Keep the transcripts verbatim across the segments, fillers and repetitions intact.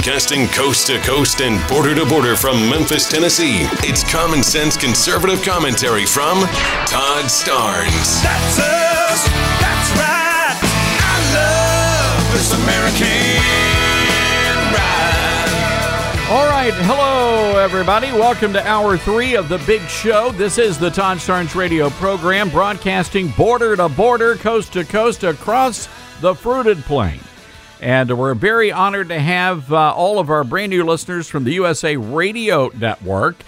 Broadcasting coast to coast and border to border from Memphis, Tennessee, it's common sense conservative commentary from Todd Starnes. That's us. That's right. I love this American ride. All right. Hello, everybody. Welcome to hour three of the big show. This is the Todd Starnes radio program, broadcasting border to border, coast to coast, across the fruited plain. And we're very honored to have uh, all of our brand new listeners from the U S A Radio Network,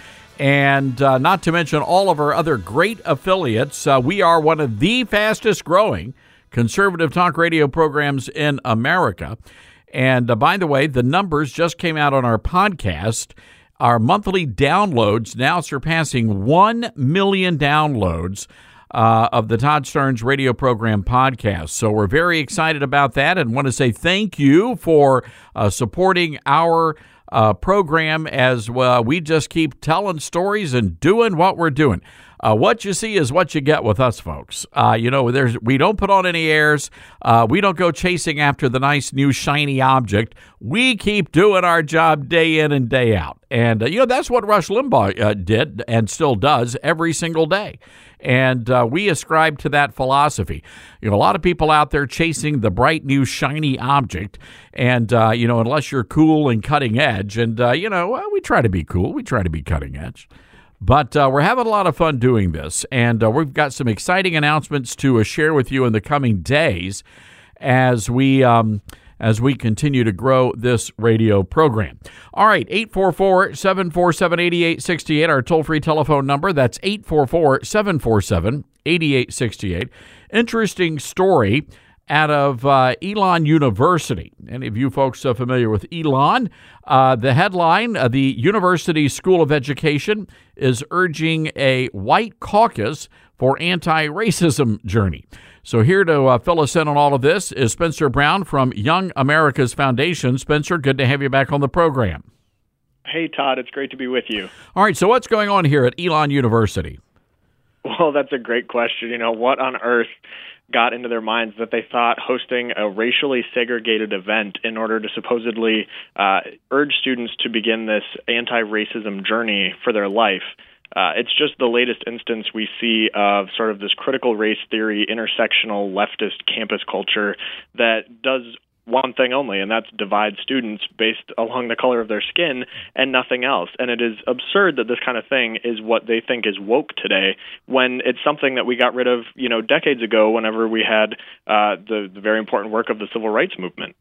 and uh, not to mention all of our other great affiliates. Uh, we are one of the fastest growing conservative talk radio programs in America. And uh, by the way, the numbers just came out on our podcast. Our monthly downloads now surpassing one million downloads Uh, of the Todd Starnes radio program podcast. So we're very excited about that and want to say thank you for uh, supporting our uh, program as well. We just keep telling stories and doing what we're doing. Uh, what you see is what you get with us, folks. Uh, you know, there's we don't put on any airs. Uh, we don't go chasing after the nice new shiny object. We keep doing our job day in and day out. And, uh, you know, that's what Rush Limbaugh uh, did and still does every single day. And uh, we ascribe to that philosophy. You know, a lot of people out there chasing the bright new shiny object. And, uh, you know, unless you're cool and cutting edge. And, uh, you know, well, we try to be cool. We try to be cutting edge. But uh, we're having a lot of fun doing this. And uh, we've got some exciting announcements to uh, share with you in the coming days as we um, as we continue to grow this radio program. All right, eight four four, seven four seven, eight eight six eight, our toll-free telephone number. That's eight four four, seven four seven, eight eight six eight. Interesting story out of uh, Elon University. Any of you folks are familiar with Elon? Uh, the headline, uh, the University School of Education is urging a white caucus for anti-racism journey. So here to uh, fill us in on all of this is Spencer Brown from Young America's Foundation. Spencer, good to have you back on the program. Hey, Todd. It's great to be with you. All right, so what's going on here at Elon University? Well, that's a great question. You know, what on earth got into their minds that they thought hosting a racially segregated event in order to supposedly uh, urge students to begin this anti-racism journey for their life? Uh, it's just the latest instance we see of sort of this critical race theory, intersectional leftist campus culture that does one thing only, and that's divide students based along the color of their skin and nothing else. And it is absurd that this kind of thing is what they think is woke today, when it's something that we got rid of, you know, decades ago whenever we had uh, the, the very important work of the civil rights movement.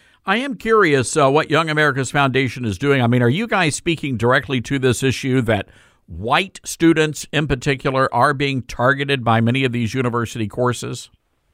I am curious uh, what Young America's Foundation is doing. I mean, are you guys speaking directly to this issue that white students in particular are being targeted by many of these university courses?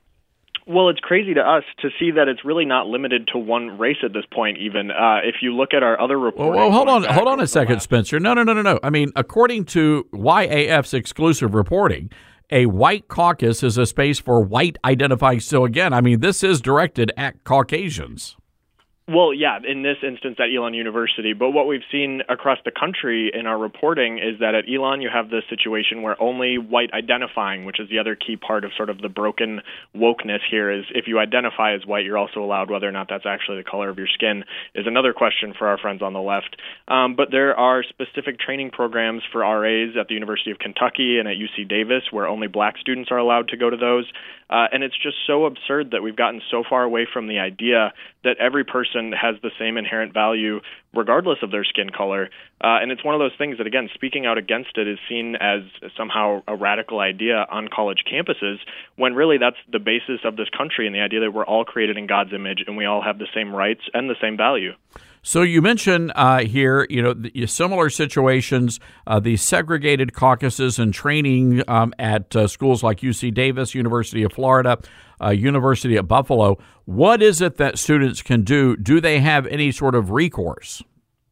Well, it's crazy to us to see that it's really not limited to one race at this point, even. Uh, if you look at our other reporting... Well, well hold on hold on a second, last... Spencer. No, no, no, no, no. I mean, according to Y A F's exclusive reporting, a white caucus is a space for white identifying. So again, I mean, this is directed at Caucasians. Well, yeah, in this instance at Elon University. But what we've seen across the country in our reporting is that at Elon you have this situation where only white identifying, which is the other key part of sort of the broken wokeness here, is if you identify as white, you're also allowed, whether or not that's actually the color of your skin, is another question for our friends on the left. Um, but there are specific training programs for R As at the University of Kentucky and at U C Davis where only black students are allowed to go to those. Uh, and it's just so absurd that we've gotten so far away from the idea that every person has the same inherent value regardless of their skin color. Uh, and it's one of those things that, again, speaking out against it is seen as somehow a radical idea on college campuses, when really that's the basis of this country and the idea that we're all created in God's image and we all have the same rights and the same value. So you mentioned uh, here, you know, the, similar situations, uh, the segregated caucuses and training um, at uh, schools like U C Davis, University of Florida, uh, University of Buffalo. What is it that students can do? Do they have any sort of recourse?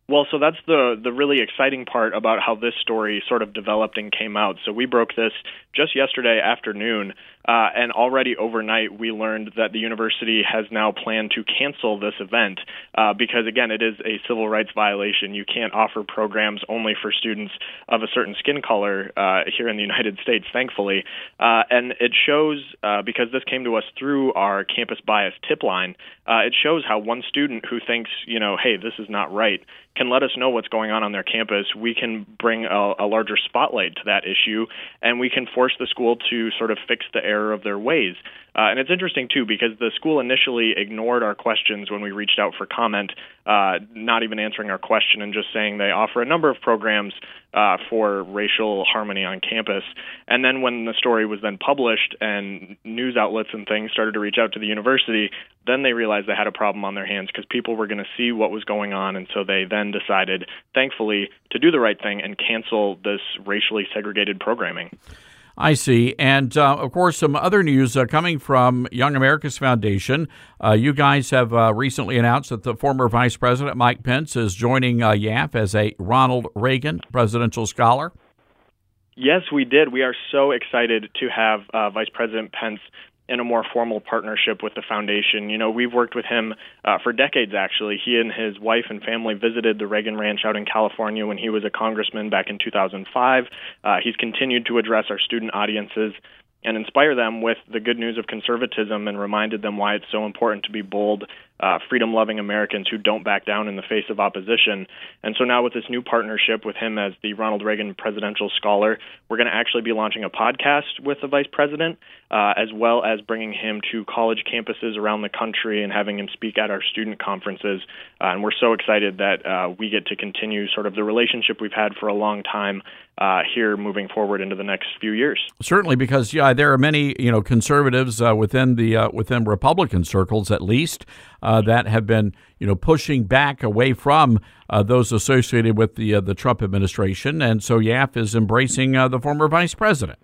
Well, so that's the the really exciting part about how this story sort of developed and came out. So we broke this just yesterday afternoon, uh, and already overnight we learned that the university has now planned to cancel this event uh, because, again, it is a civil rights violation. You can't offer programs only for students of a certain skin color uh, here in the United States, thankfully. Uh, and it shows, uh, because this came to us through our campus bias tip line, uh, it shows how one student who thinks, you know, hey, this is not right, can let us know what's going on on their campus. We can bring a, a larger spotlight to that issue, and we can force the school to sort of fix the error of their ways. Uh, and it's interesting, too, because the school initially ignored our questions when we reached out for comment, uh, not even answering our question and just saying they offer a number of programs uh, for racial harmony on campus. And then when the story was then published and news outlets and things started to reach out to the university, then they realized they had a problem on their hands because people were going to see what was going on. And so they then decided, thankfully, to do the right thing and cancel this racially segregated programming. I see. And, uh, of course, some other news uh, coming from Young America's Foundation. Uh, you guys have uh, recently announced that the former Vice President Mike Pence is joining uh, Y A F as a Ronald Reagan Presidential Scholar. Yes, we did. We are so excited to have uh, Vice President Pence in a more formal partnership with the foundation. You know, we've worked with him uh, for decades, actually. He and his wife and family visited the Reagan Ranch out in California when he was a congressman back in two thousand five. Uh, he's continued to address our student audiences and inspire them with the good news of conservatism and reminded them why it's so important to be bold, uh, freedom-loving Americans who don't back down in the face of opposition. And so now with this new partnership with him as the Ronald Reagan Presidential Scholar, we're going to actually be launching a podcast with the Vice President, uh, as well as bringing him to college campuses around the country and having him speak at our student conferences. Uh, and we're so excited that uh, we get to continue sort of the relationship we've had for a long time uh, here moving forward into the next few years. Certainly, because yeah, there are many you know conservatives uh, within the uh, within Republican circles, at least, uh, that have been you know pushing back away from uh, those associated with the uh, the Trump administration, and so Y A F is embracing uh, the former vice president.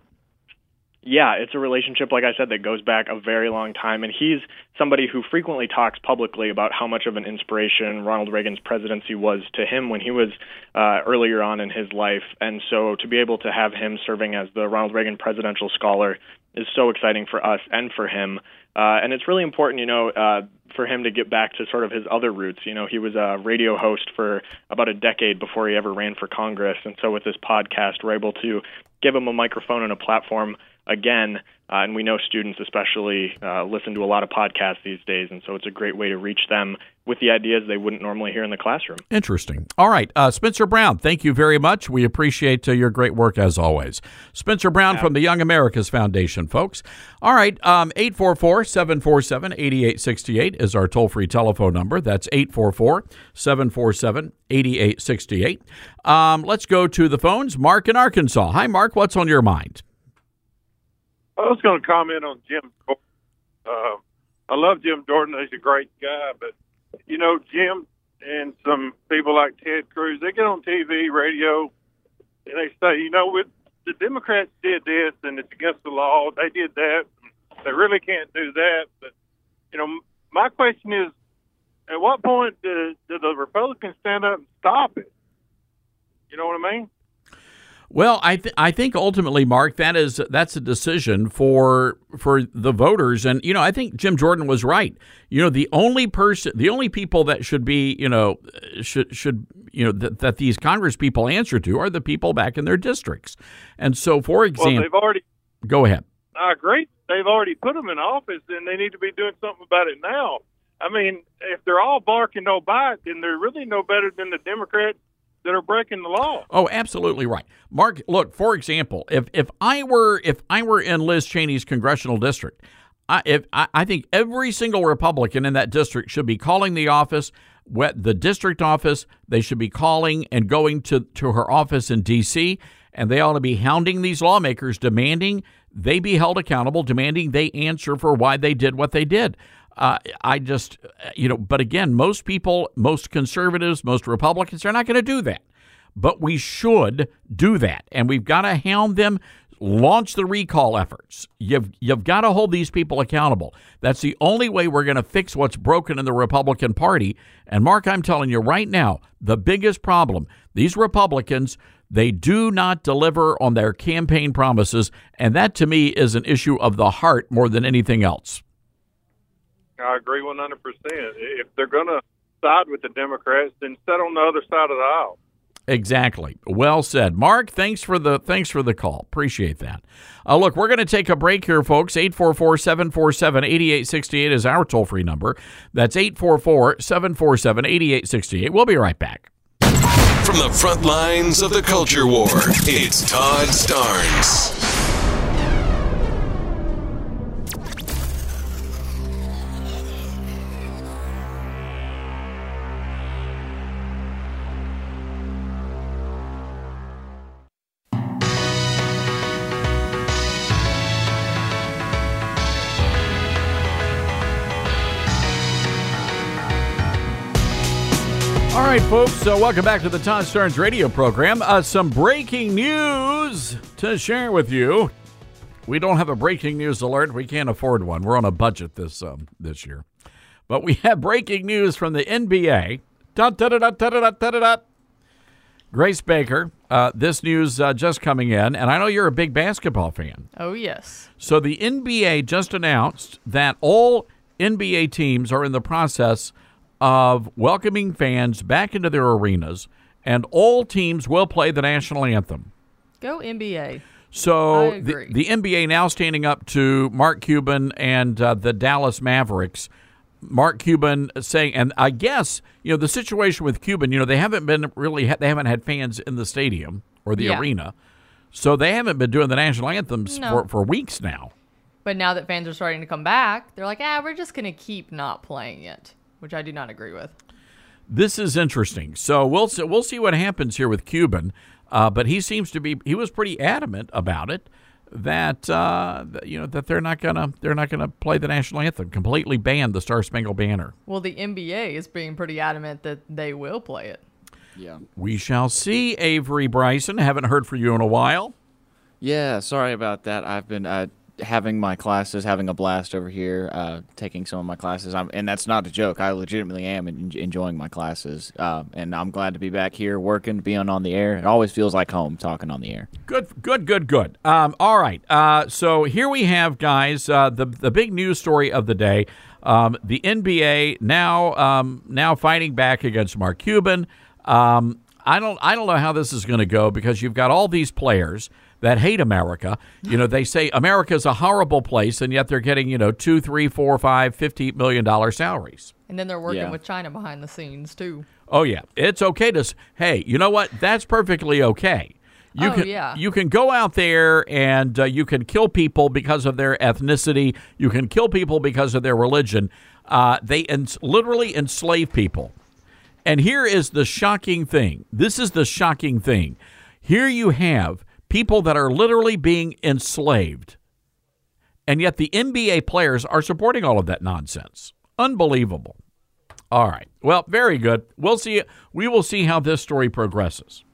Yeah, it's a relationship, like I said, that goes back a very long time. And he's somebody who frequently talks publicly about how much of an inspiration Ronald Reagan's presidency was to him when he was uh, earlier on in his life. And so to be able to have him serving as the Ronald Reagan Presidential Scholar is so exciting for us and for him. Uh, and it's really important, you know, uh, for him to get back to sort of his other roots. You know, he was a radio host for about a decade before he ever ran for Congress. And so with this podcast, we're able to give him a microphone and a platform again, uh, and we know students especially uh, listen to a lot of podcasts these days, and so it's a great way to reach them with the ideas they wouldn't normally hear in the classroom. Interesting. All right, uh, Spencer Brown, thank you very much. We appreciate uh, your great work as always. Spencer Brown yeah. from the Young America's Foundation, folks. All right, um, eight four four, seven four seven, eight eight six eight is our toll-free telephone number. That's eight four four, seven four seven, eight eight six eight. Um, let's go to the phones. Mark in Arkansas. Hi, Mark. What's on your mind? I was going to comment on Jim Jordan. Uh, I love Jim Jordan. He's a great guy. But, you know, Jim and some people like Ted Cruz, they get on T V, radio, and they say, you know, with, the Democrats did this, and it's against the law. They did that. They really can't do that. But, you know, my question is, at what point do, do the Republicans stand up and stop it? You know what I mean? Well, I th- I think ultimately, Mark, that is that's a decision for for the voters, and you know I think Jim Jordan was right. You know, the only person, the only people that should be, you know, should should you know that, that these Congress people answer to are the people back in their districts. And so, for example, well, they've already go ahead. I agree. They've already put them in office, and they need to be doing something about it now. I mean, if they're all bark and no bite, then they're really no better than the Democrats that are breaking the law. Oh, absolutely right. Mark, look, for example, if if I were if I were in Liz Cheney's congressional district, I if I, I think every single Republican in that district should be calling the office, the district office, they should be calling and going to, to her office in D C, and they ought to be hounding these lawmakers, demanding they be held accountable, demanding they answer for why they did what they did. Uh, I just, you know, but again, most people, most conservatives, most Republicans are not going to do that. But we should do that. And we've got to hound them launch the recall efforts. You've you've got to hold these people accountable. That's the only way we're going to fix what's broken in the Republican Party. And Mark, I'm telling you right now, the biggest problem, these Republicans, they do not deliver on their campaign promises, and that to me is an issue of the heart more than anything else. I agree one hundred percent. If they're going to side with the Democrats, then sit on the other side of the aisle. Exactly. Well said. Mark, thanks for the thanks for the call. Appreciate that. Uh, look, we're going to take a break here, folks. eight four four, seven four seven, eight eight six eight is our toll-free number. That's eight four four, seven four seven, eight eight six eight. We'll be right back. From the front lines of the culture war, it's Todd Starnes. All right, folks, so welcome back to the Todd Starnes radio program. Uh, some breaking news to share with you. We don't have a breaking news alert. We can't afford one. We're on a budget this um, this year. But we have breaking news from the N B A. Da, da, da, da, da, da, da, da, da. Grace Baker, uh, this news uh, just coming in, and I know you're a big basketball fan. Oh, yes. So the N B A just announced that all N B A teams are in the process of welcoming fans back into their arenas, and all teams will play the national anthem. Go N B A. So the, the N B A now standing up to Mark Cuban and uh, the Dallas Mavericks. Mark Cuban saying, and I guess, you know, the situation with Cuban, you know, they haven't been really, they haven't had fans in the stadium or the yeah. arena. So they haven't been doing the national anthems no. for, for weeks now. But now that fans are starting to come back, they're like, ah, we're just going to keep not playing it, which I do not agree with. This is interesting. So we'll see, we'll see what happens here with Cuban. Uh, but he seems to be, he was pretty adamant about it, that, uh, you know, that they're not going to, they're not going to play the national anthem, completely ban the Star Spangled Banner. Well, the N B A is being pretty adamant that they will play it. Yeah. We shall see, Avery Bryson. Haven't heard from you in a while. Yeah, sorry about that. I've been uh, having my classes, having a blast over here, uh, taking some of my classes. I'm, and that's not a joke. I legitimately am en- enjoying my classes. Uh, and I'm glad to be back here working, being on the air. It always feels like home talking on the air. Good, good, good, good. Um, all right. Uh, so here we have, guys, uh, the, the big news story of the day. Um, the N B A now um, now fighting back against Mark Cuban. Um, I don't I don't know how this is going to go, because you've got all these players that hate America. You know, they say America's a horrible place, and yet they're getting, you know, two, three, four, five, fifty million dollars salaries. And then they're working Yeah. with China behind the scenes, too. Oh, yeah. It's okay to, s- hey, you know what? That's perfectly okay. You Oh, can, yeah. You can go out there and uh, you can kill people because of their ethnicity. You can kill people because of their religion. Uh, they ens- literally enslave people. And here is the shocking thing. This is the shocking thing. Here you have people that are literally being enslaved, and yet the N B A players are supporting all of that nonsense. Unbelievable. All right. Well, very good. We'll see. We will see how this story progresses.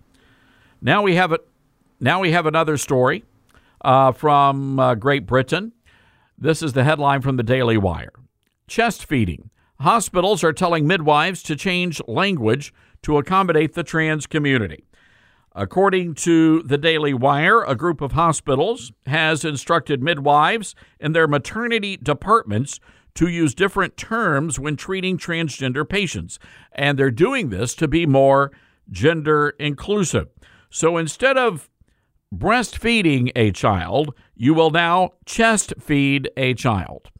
Now we have it. Now we have another story uh, from uh, Great Britain. This is the headline from the Daily Wire. Chest feeding. Hospitals are telling midwives to change language to accommodate the trans community. According to the Daily Wire, a group of hospitals has instructed midwives in their maternity departments to use different terms when treating transgender patients, and they're doing this to be more gender inclusive. So instead of breastfeeding a child, you will now chest feed a child.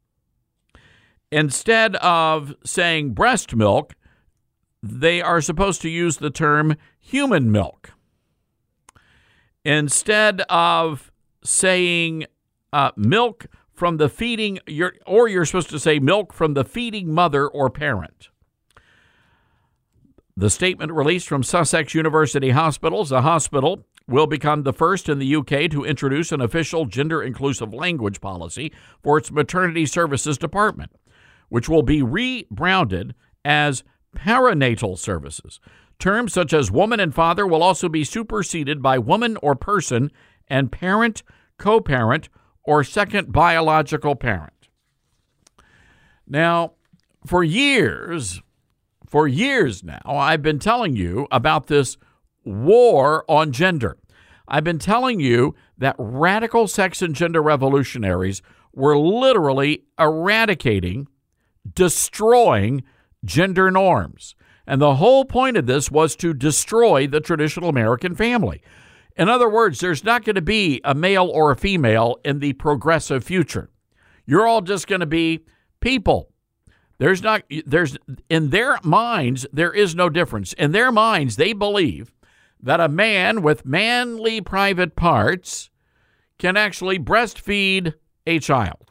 Instead of saying breast milk, they are supposed to use the term human milk. Instead of saying uh, milk from the feeding, you're, or you're supposed to say milk from the feeding mother or parent. The statement released from Sussex University Hospitals, the hospital will become the first in the U K to introduce an official gender-inclusive language policy for its maternity services department, which will be rebranded as perinatal services. Terms such as woman and father will also be superseded by woman or person and parent, co-parent, or second biological parent. Now, for years, for years now, I've been telling you about this war on gender. I've been telling you that radical sex and gender revolutionaries were literally eradicating, destroying gender norms. And the whole point of this was to destroy the traditional American family. In other words, there's not going to be a male or a female in the progressive future. You're all just going to be people. There's not, there's, in their minds, there is no difference. In their minds, they believe that a man with manly private parts can actually breastfeed a child.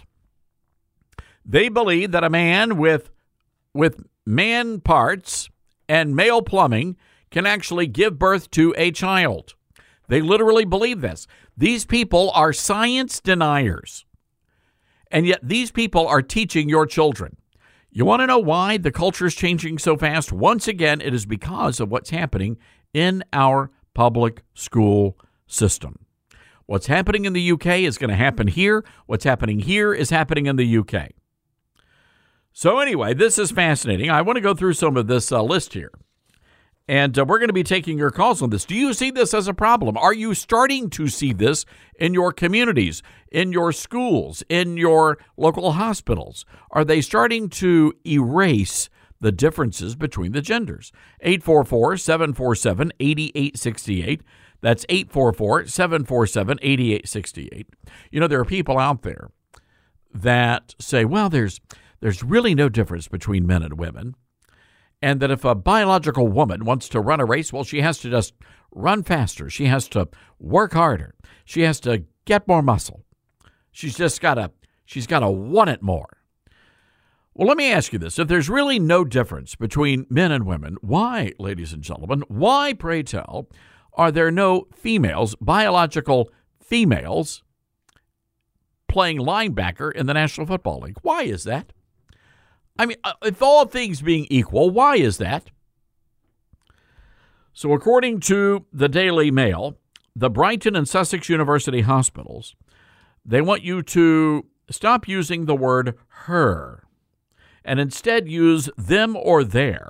They believe that a man with, with man parts and male plumbing can actually give birth to a child. They literally believe this. These people are science deniers. And yet these people are teaching your children. You want to know why the culture is changing so fast? Once again, it is because of what's happening in our public school system. What's happening in the U K is going to happen here. What's happening here is happening in the U K. So anyway, this is fascinating. I want to go through some of this uh, list here. And uh, we're going to be taking your calls on this. Do you see this as a problem? Are you starting to see this in your communities, in your schools, in your local hospitals? Are they starting to erase the differences between the genders? eight four four, seven four seven, eight eight six eight. That's eight four four, seven four seven, eight eight six eight. You know, there are people out there that say, well, there's there's really no difference between men and women. And that if a biological woman wants to run a race, well, she has to just run faster. She has to work harder. She has to get more muscle. She's just got to, she's got to want it more. Well, let me ask you this. If there's really no difference between men and women, why, ladies and gentlemen, why, pray tell, are there no females, biological females, playing linebacker in the National Football League? Why is that? I mean, if all things being equal, why is that? So according to the Daily Mail, the Brighton and Sussex University hospitals, they want you to stop using the word her and instead use them or their.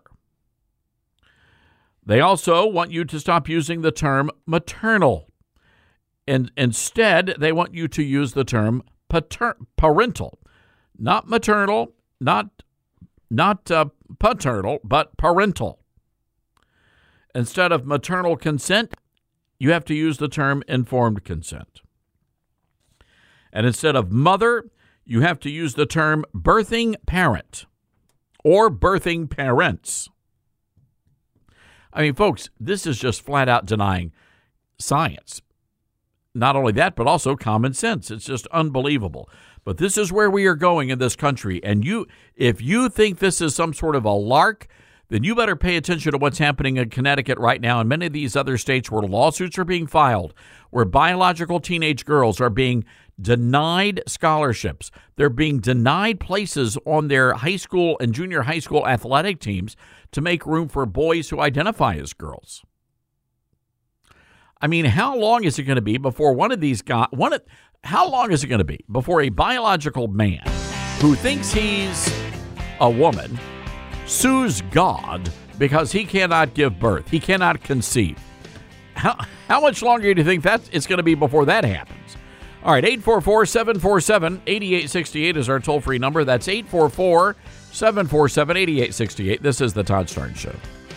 They also want you to stop using the term maternal. And instead, they want you to use the term pater- parental, not maternal, not Not uh, paternal, but parental. Instead of maternal consent, you have to use the term informed consent. And instead of mother, you have to use the term birthing parent or birthing parents. I mean, folks, this is just flat out denying science. Not only that, but also common sense. It's just unbelievable. But this is where we are going in this country. And you, if you think this is some sort of a lark, then you better pay attention to what's happening in Connecticut right now and many of these other states where lawsuits are being filed, where biological teenage girls are being denied scholarships. They're being denied places on their high school and junior high school athletic teams to make room for boys who identify as girls. I mean, how long is it going to be before one of these guys, one of, how long is it going to be before a biological man who thinks he's a woman sues God because he cannot give birth, he cannot conceive? How, how much longer do you think that it's going to be before that happens? All right, eight four four, seven four seven, eight eight six eight is our toll-free number. That's eight four four, seven four seven, eight eight six eight. This is the Todd Starnes Show.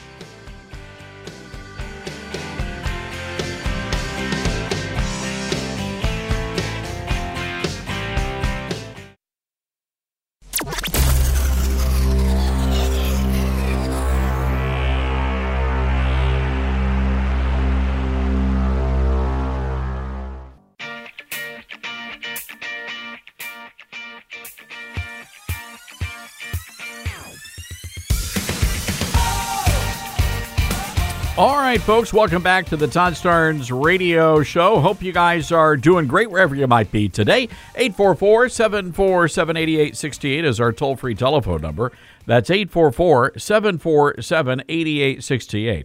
All right, folks, welcome back to the Todd Starnes Radio Show. Hope you guys are doing great wherever you might be today. eight four four, seven four seven, eight eight six eight is our toll-free telephone number. That's eight four four, seven four seven, eight eight six eight.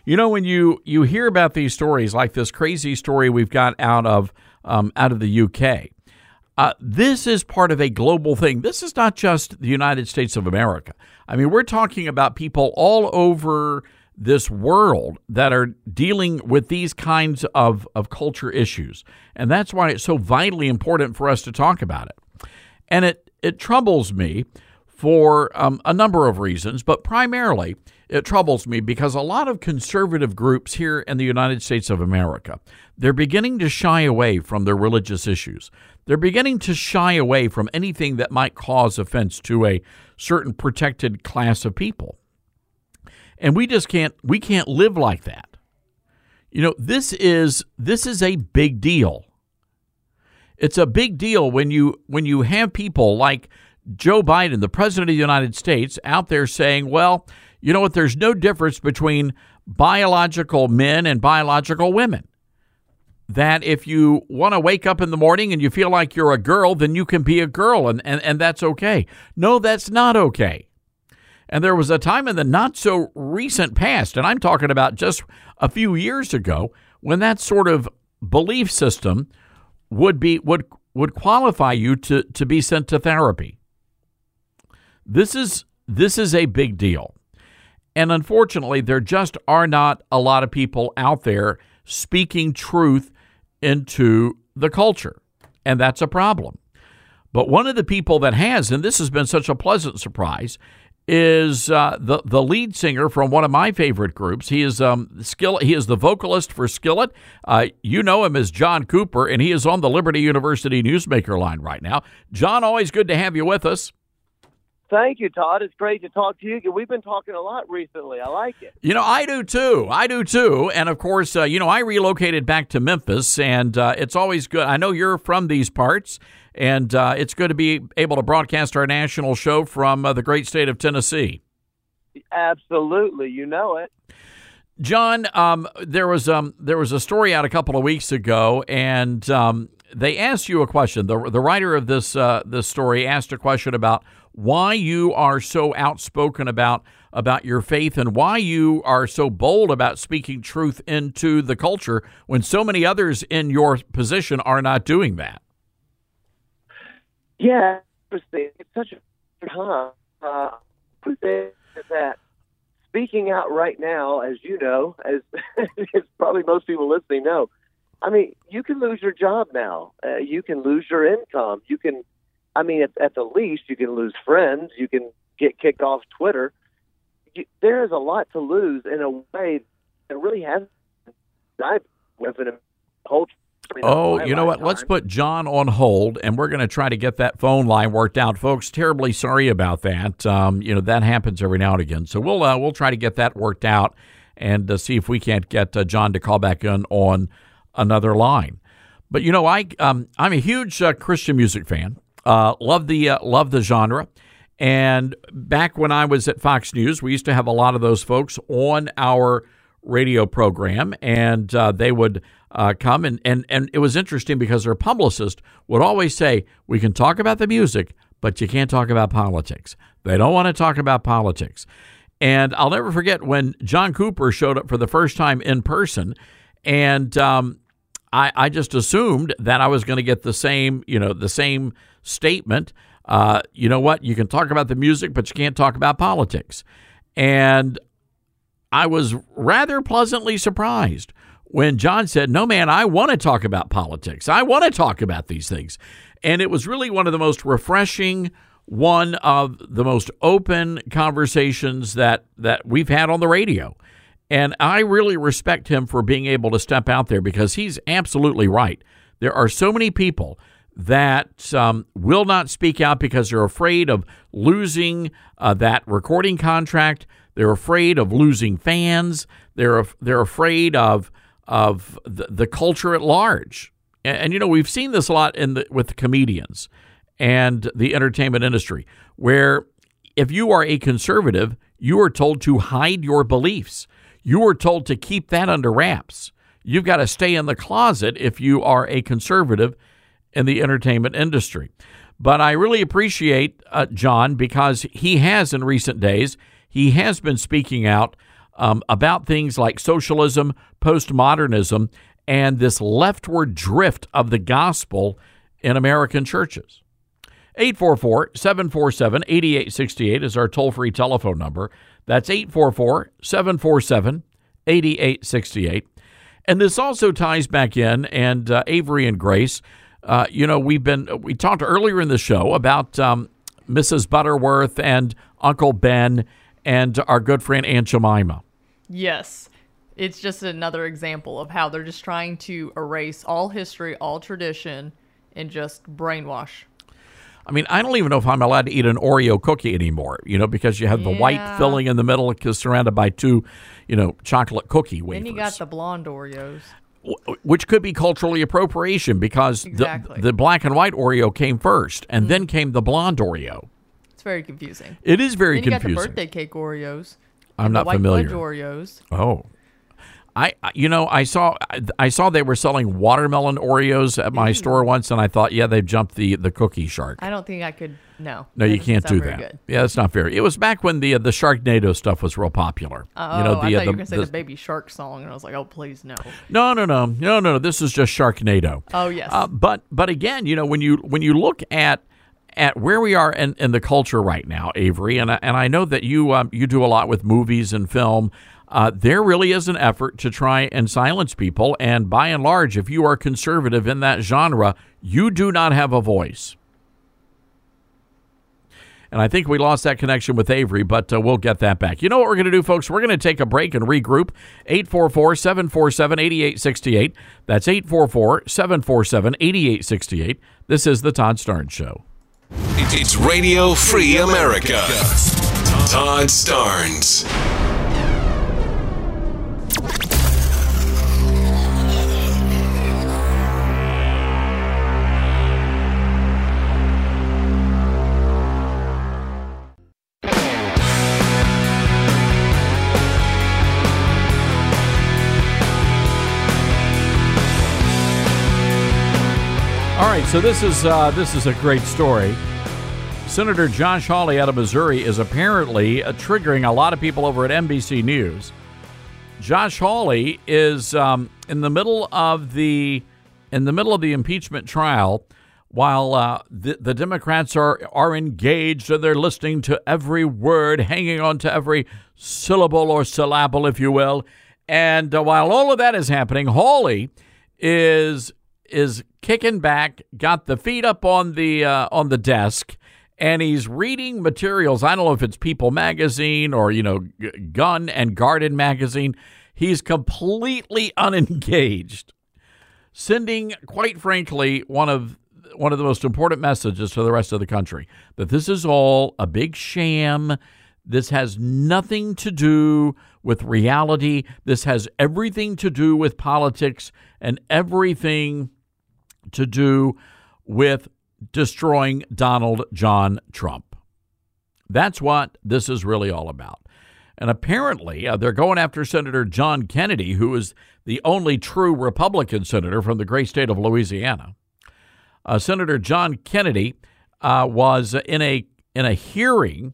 You know, when you, you hear about these stories, like this crazy story we've got out of um, out of the U K, uh, this is part of a global thing. This is not just the United States of America. I mean, we're talking about people all over this world that are dealing with these kinds of, of culture issues. And that's why it's so vitally important for us to talk about it. And it, it troubles me for um, a number of reasons, but primarily it troubles me because a lot of conservative groups here in the United States of America, they're beginning to shy away from their religious issues. They're beginning to shy away from anything that might cause offense to a certain protected class of people. And we just can't, we can't live like that. You know, this is, this is a big deal. It's a big deal when you, when you have people like Joe Biden, the president of the United States, out there saying, well, you know what, there's no difference between biological men and biological women. That if you want to wake up in the morning and you feel like you're a girl, then you can be a girl, and, and, and that's okay. No, that's not okay. And there was a time in the not so recent past, and I'm talking about just a few years ago, when that sort of belief system would be would would qualify you to, to be sent to therapy. This is this is a big deal. And unfortunately, there just are not a lot of people out there speaking truth into the culture. And that's a problem. But one of the people that has, and this has been such a pleasant surprise, is uh, the the lead singer from one of my favorite groups. He is um Skillet. He is the vocalist for Skillet. Uh, you know him as John Cooper, and he is on the Liberty University Newsmaker line right now. John, always good to have you with us. Thank you, Todd. It's great to talk to you. We've been talking a lot recently. I like it. You know, I do too. I do too. And of course, uh, you know, I relocated back to Memphis, and uh, it's always good. I know you're from these parts, and uh, it's good to be able to broadcast our national show from uh, the great state of Tennessee. Absolutely. You know it. John, um, there was um, there was a story out a couple of weeks ago, and um, they asked you a question. The the writer of this uh, this story asked a question about why you are so outspoken about about your faith and why you are so bold about speaking truth into the culture when so many others in your position are not doing that. Yeah, interesting. It's such a time. Uh, that speaking out right now, as you know, as, as probably most people listening know, I mean, you can lose your job now. Uh, you can lose your income. You can, I mean, at, at the least, you can lose friends. You can get kicked off Twitter. You, there is a lot to lose in a way that really hasn't. I've with a whole. Oh, you know what? Let's put John on hold, and we're going to try to get that phone line worked out, folks. Terribly sorry about that. Um, you know that happens every now and again, so we'll uh, we'll try to get that worked out and uh, see if we can't get uh, John to call back in on another line. But you know, I um, I'm a huge uh, Christian music fan. Uh, love the uh, love the genre. And back when I was at Fox News, we used to have a lot of those folks on our radio program, and uh, they would uh, come and, and and it was interesting because their publicist would always say, we can talk about the music, but you can't talk about politics. They don't want to talk about politics. And I'll never forget when John Cooper showed up for the first time in person, and um, I, I just assumed that I was going to get the same, you know, the same statement. Uh, you know what? You can talk about the music, but you can't talk about politics. And I was rather pleasantly surprised when John said, no, man, I want to talk about politics. I want to talk about these things. And it was really one of the most refreshing, one of the most open conversations that, that we've had on the radio. And I really respect him for being able to step out there because he's absolutely right. There are so many people that um, will not speak out because they're afraid of losing uh, that recording contract. They're afraid of losing fans. They're they're afraid of of the, the culture at large. And, and you know, we've seen this a lot in the, with the comedians and the entertainment industry, where if you are a conservative, you are told to hide your beliefs. You are told to keep that under wraps. You've got to stay in the closet if you are a conservative in the entertainment industry. But I really appreciate uh, John because he has in recent days, he has been speaking out um, about things like socialism, postmodernism, and this leftward drift of the gospel in American churches. eight four four, seven four seven, eight eight six eight is our toll-free telephone number. That's eight four four, seven four seven, eight eight six eight. And this also ties back in, and uh, Avery and Grace, uh, you know, we've been, we talked earlier in the show about um, Missus Butterworth and Uncle Ben and our good friend Aunt Jemima. Yes. It's just another example of how they're just trying to erase all history, all tradition, and just brainwash. I mean, I don't even know if I'm allowed to eat an Oreo cookie anymore, you know, because you have the Yeah. white filling in the middle surrounded by two, you know, chocolate cookie wafers. Then you got the blonde Oreos. Which could be culturally appropriation because Exactly. the, the black and white Oreo came first, and mm. then came the blonde Oreo. It's very confusing. It is very then you confusing. got the birthday cake Oreos. I'm not the white familiar. fudge Oreos. Oh. I, you know, I saw I saw they were selling watermelon Oreos at my Ooh. store once, and I thought, yeah, they've jumped the, the cookie shark. I don't think I could. No, no, you can't do that. Good. Yeah, that's not fair. It was back when the the Sharknado stuff was real popular. Oh, you know, the, I thought uh, you the, were going to say the, the Baby Shark song, and I was like, oh, please, no. No, no, no, no, no, no. This is just Sharknado. Oh, yes. Uh, but but again, you know, when you when you look at at where we are in, in the culture right now, Avery, and I, and I know that you um, you do a lot with movies and film. Uh, there really is an effort to try and silence people, and by and large, if you are conservative in that genre, you do not have a voice. And I think we lost that connection with Avery, but uh, we'll get that back. You know what we're going to do, folks? We're going to take a break and regroup. eight four four, seven four seven, eight eight six eight. That's eight four four, seven four seven, eight eight six eight. This is The Todd Starnes Show. It's Radio Free America. Todd Starnes. All right, so this is uh, this is a great story. Senator Josh Hawley out of Missouri is apparently uh, triggering a lot of people over at N B C News. Josh Hawley is um, in the middle of the in the middle of the impeachment trial, while uh, the, the Democrats are are engaged and they're listening to every word, hanging on to every syllable or syllable, if you will. And uh, while all of that is happening, Hawley is is kicking back, got the feet up on the uh, on the desk, and he's reading materials. I don't know if it's People Magazine or, you know, Gun and Garden Magazine. He's completely unengaged, sending, quite frankly, one of one of the most important messages to the rest of the country, that this is all a big sham. This has nothing to do with reality. This has everything to do with politics and everything to do with destroying Donald John Trump. That's what this is really all about. And apparently, uh, they're going after Senator John Kennedy, who is the only true Republican senator from the great state of Louisiana. Uh, Senator John Kennedy uh, was in a in a hearing,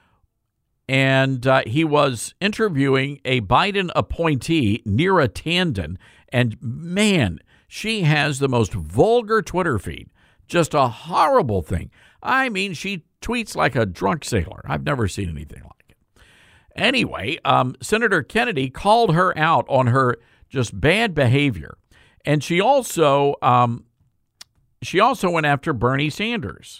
and uh, he was interviewing a Biden appointee, Neera Tanden, and man, she has the most vulgar Twitter feed. Just a horrible thing. I mean, she tweets like a drunk sailor. I've never seen anything like it. Anyway, um, Senator Kennedy called her out on her just bad behavior, and she also um, she also went after Bernie Sanders.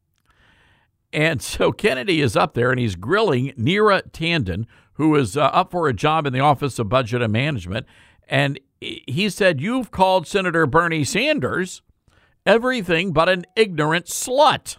And so Kennedy is up there, and he's grilling Neera Tanden, who is uh, up for a job in the Office of Budget and Management, and he said, "You've called Senator Bernie Sanders everything but an ignorant slut."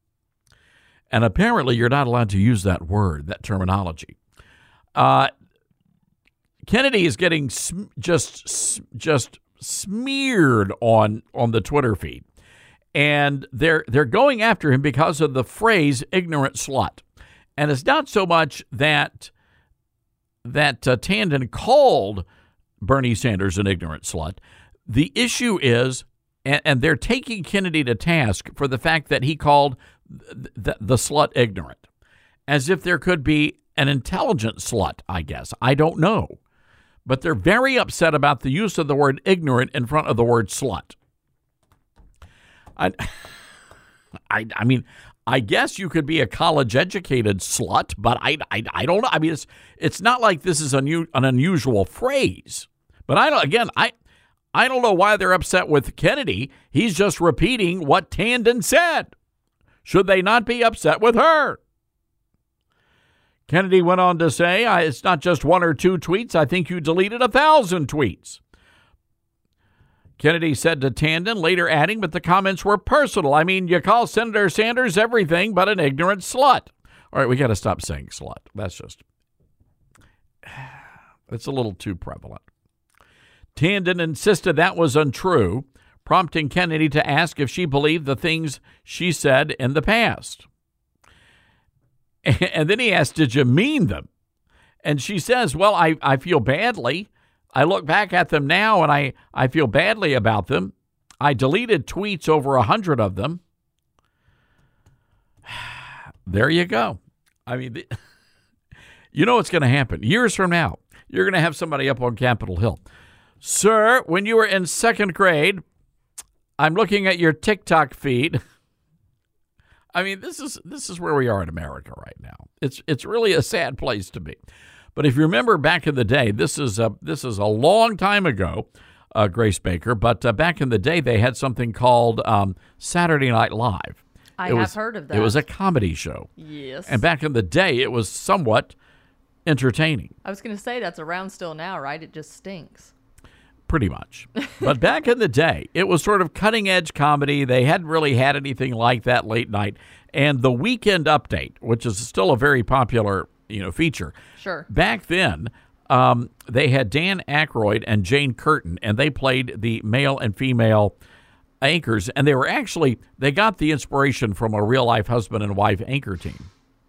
And apparently you're not allowed to use that word, that terminology. Uh, Kennedy is getting sm- just just smeared on, on the Twitter feed. And they're they're going after him because of the phrase ignorant slut. And it's not so much that, that uh, Tanden called Bernie Sanders an ignorant slut. The issue is, and, and they're taking Kennedy to task for the fact that he called the, the, the slut ignorant, as if there could be an intelligent slut, I guess. I don't know. But they're very upset about the use of the word ignorant in front of the word slut. I, I, I mean, I guess you could be a college-educated slut, but I, I, I don't know. I mean, it's it's not like this is an, an unusual phrase. But I don't. Again, I I don't know why they're upset with Kennedy. He's just repeating what Tandon said. Should they not be upset with her? Kennedy went on to say, it's not just one or two tweets. I think you deleted a thousand tweets. Kennedy said to Tandon, later adding, but the comments were personal. I mean, you call Senator Sanders everything but an ignorant slut. All right, we got to stop saying slut. That's just, it's a little too prevalent. Tandon insisted that was untrue, prompting Kennedy to ask if she believed the things she said in the past. And then he asked, did you mean them? And she says, well, I, I feel badly. I look back at them now and I, I feel badly about them. I deleted tweets, over a hundred of them. There you go. I mean, the, you know what's going to happen. Years from now, you're going to have somebody up on Capitol Hill. Sir, when you were in second grade, I'm looking at your TikTok feed. I mean, this is this is where we are in America right now. It's it's really a sad place to be. But if you remember back in the day, this is a, this is a long time ago, uh, Grace Baker, but uh, back in the day they had something called um, Saturday Night Live. I it have was, heard of that. It was a comedy show. Yes. And back in the day, it was somewhat entertaining. I was going to say that's around still now, right? It just stinks. Pretty much. But back in the day, it was sort of cutting-edge comedy. They hadn't really had anything like that late night. And the Weekend Update, which is still a very popular, you know, feature. Sure. Back then, um, they had Dan Aykroyd and Jane Curtin, and they played the male and female anchors. And they were actually, they got the inspiration from a real-life husband and wife anchor team.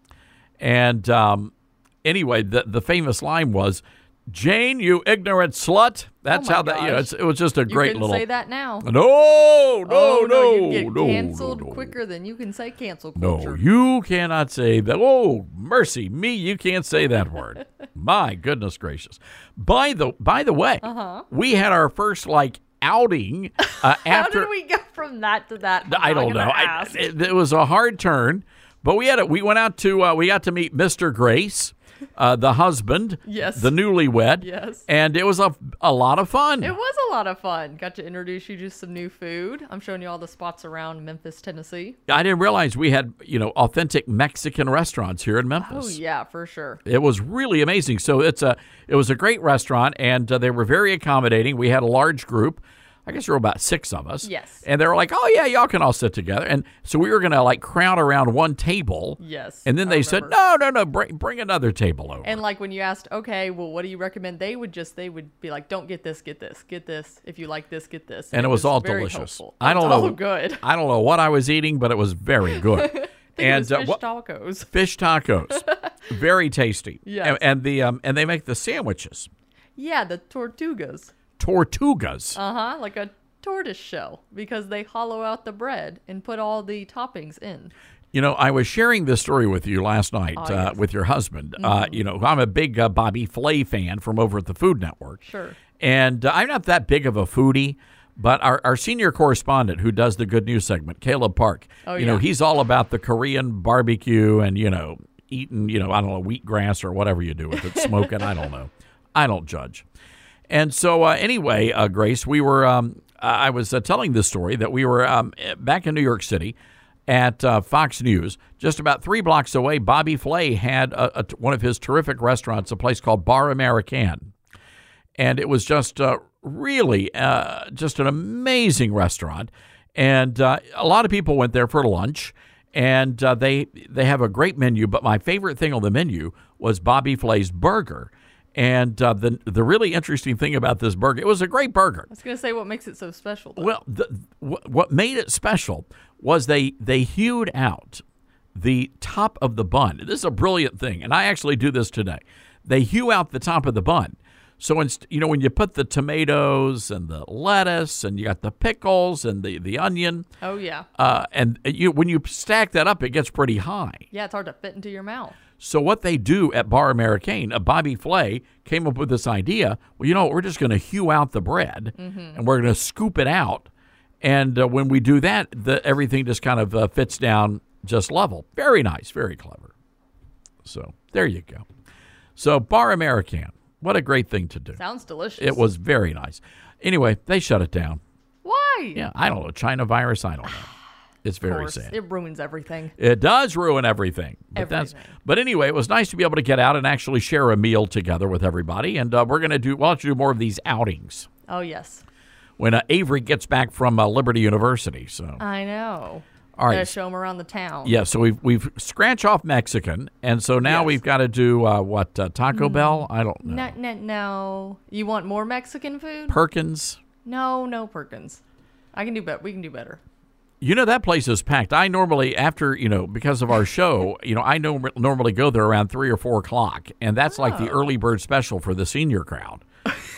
And um, anyway, the, the famous line was, Jane, you ignorant slut. That's oh how that, you know, it's, it was just a you great can little. say that now. No, no, oh, no, you get no, canceled no, no. quicker than you can say cancel culture. No, you cannot say that. Oh, mercy me, you can't say that word. My goodness gracious. By the by the way, uh-huh. we had our first like outing uh, after. How did we go from that to that? I'm I don't know. I, it, it was a hard turn, but we had it. We went out to. Uh, we got to meet Mister Grace. Uh, the husband, yes, the newlywed, yes, and it was a, a lot of fun. It was a lot of fun. Got to introduce you to some new food. I'm showing you all the spots around Memphis, Tennessee. I didn't realize we had, you know, authentic Mexican restaurants here in Memphis. Oh yeah, for sure. It was really amazing. So it's a it was a great restaurant, and uh, they were very accommodating. We had a large group. I guess there were about six of us. Yes. And they were like, oh, yeah, y'all can all sit together. And so we were going to, like, crowd around one table. Yes. And then I they remember. said, no, no, no, bring, bring another table over. And, like, when you asked, okay, well, what do you recommend? They would just, they would be like, don't get this, get this, get this. If you like this, get this. And, and it was, was all very delicious. Helpful. I don't it's know. all good. I don't know what I was eating, but it was very good. I think and it was fish uh, tacos. Fish tacos. Very tasty. Yes. And, and, the, um, and they make the sandwiches. Yeah, the tortugas. Tortugas. Uh-huh, like a tortoise shell, because they hollow out the bread and put all the toppings in. You know, I was sharing this story with you last night oh, uh, yes. with your husband. Mm-hmm. Uh, you know, I'm a big uh, Bobby Flay fan from over at the Food Network. Sure. And uh, I'm not that big of a foodie, but our, our senior correspondent who does the Good News segment, Caleb Park, oh, you yeah. know, he's all about the Korean barbecue and, you know, eating, you know, I don't know, wheatgrass or whatever you do with it, smoking. I don't know. I don't judge. And so uh, anyway, uh, Grace, we were, um, I was uh, telling this story that we were um, back in New York City at uh, Fox News. Just about three blocks away, Bobby Flay had a, a, one of his terrific restaurants, a place called Bar Americain. And it was just uh, really uh, just an amazing restaurant. And uh, a lot of people went there for lunch. And uh, they they have a great menu. But my favorite thing on the menu was Bobby Flay's burger. And uh, the the really interesting thing about this burger, it was a great burger. I was going to say, what makes it so special, though? Well, the, wh- what made it special was they they hewed out the top of the bun. This is a brilliant thing, and I actually do this today. They hew out the top of the bun. So, inst- you know, when you put the tomatoes and the lettuce and you got the pickles and the, the onion. Oh, yeah. Uh, and you when you stack that up, it gets pretty high. Yeah, it's hard to fit into your mouth. So what they do at Bar Americain, uh, Bobby Flay came up with this idea. Well, you know, we're just going to hew out the bread, mm-hmm. and we're going to scoop it out. And uh, when we do that, the, everything just kind of uh, fits down just level. Very nice, very clever. So there you go. So Bar Americain, what a great thing to do. Sounds delicious. It was very nice. Anyway, they shut it down. Why? Yeah, I don't know. China virus, I don't know. It's very course, sad. It ruins everything. It does ruin everything. But everything. That's, but anyway, it was nice to be able to get out and actually share a meal together with everybody. And uh, we're going to do, we'll have to do more of these outings. Oh, yes. When uh, Avery gets back from uh, Liberty University. So I know. All right. Gotta show him around the town. Yeah, so we've we've scratched off Mexican, and so now Yes. we've got to do uh, what uh, Taco mm. Bell? I don't know. No, no, no. You want more Mexican food? Perkins? No, no Perkins. I can do better. We can do better. You know, that place is packed. I normally, after, you know, because of our show, you know, I norm- normally go there around three or four o'clock, and that's oh. like the early bird special for the senior crowd.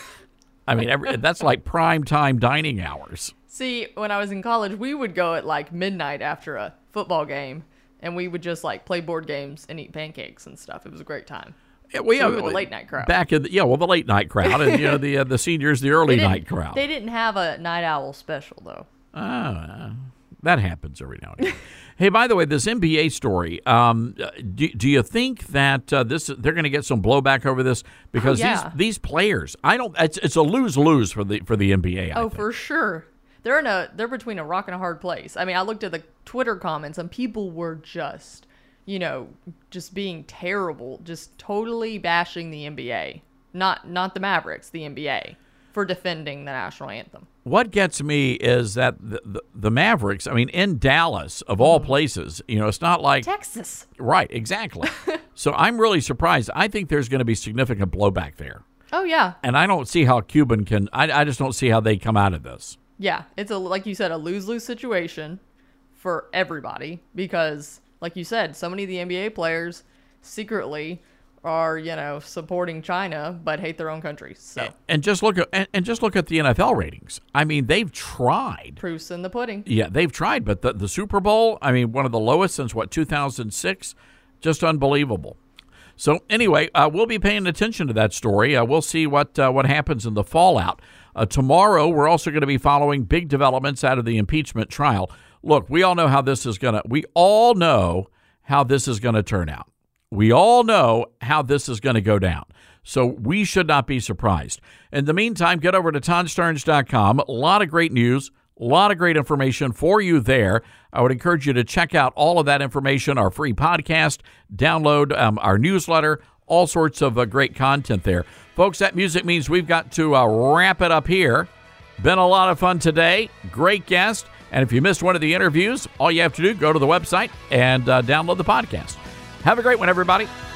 I mean, every, that's like prime time dining hours. See, when I was in college, we would go at like midnight after a football game, and we would just like play board games and eat pancakes and stuff. It was a great time. Yeah, we, so we were the late night crowd. Back in the, yeah, well, the late night crowd, and you know the uh, the seniors, the early night crowd. They didn't have a night owl special though. Oh, uh, that happens every now and then. Hey, by the way, this N B A story. Um, do, do you think that uh, this they're going to get some blowback over this because oh, yeah. these these players? I don't. It's, it's a lose lose for the for the N B A. I oh, think. for sure. They're in a they're between a rock and a hard place. I mean, I looked at the Twitter comments and people were just, you know, just being terrible, just totally bashing the N B A. Not not the Mavericks, the N B A for defending the national anthem. What gets me is that the, the, the Mavericks, I mean, in Dallas, of all places, you know, it's not like Texas. Right, exactly. So I'm really surprised. I think there's going to be significant blowback there. Oh, yeah. And I don't see how Cuban can, I, I just don't see how they come out of this. Yeah, it's a, like you said, a lose-lose situation for everybody because, like you said, so many of the N B A players secretly are, you know, supporting China but hate their own country. So and just look at and, and just look at the N F L ratings. I mean, they've tried. Proof's in the pudding. Yeah, they've tried, but the the Super Bowl, I mean, one of the lowest since what two thousand six, just unbelievable. So anyway, uh, we'll be paying attention to that story. Uh, we'll see what uh, what happens in the fallout. Uh, tomorrow, we're also going to be following big developments out of the impeachment trial. Look, we all know how this is going to. We all know how this is going to turn out. We all know how this is going to go down. So we should not be surprised. In the meantime, get over to Todd Starnes dot com. A lot of great news, a lot of great information for you there. I would encourage you to check out all of that information, our free podcast, download um, our newsletter, all sorts of uh, great content there. Folks, that music means we've got to uh, wrap it up here. Been a lot of fun today. Great guest. And if you missed one of the interviews, all you have to do, go to the website and uh, download the podcast. Have a great one, everybody.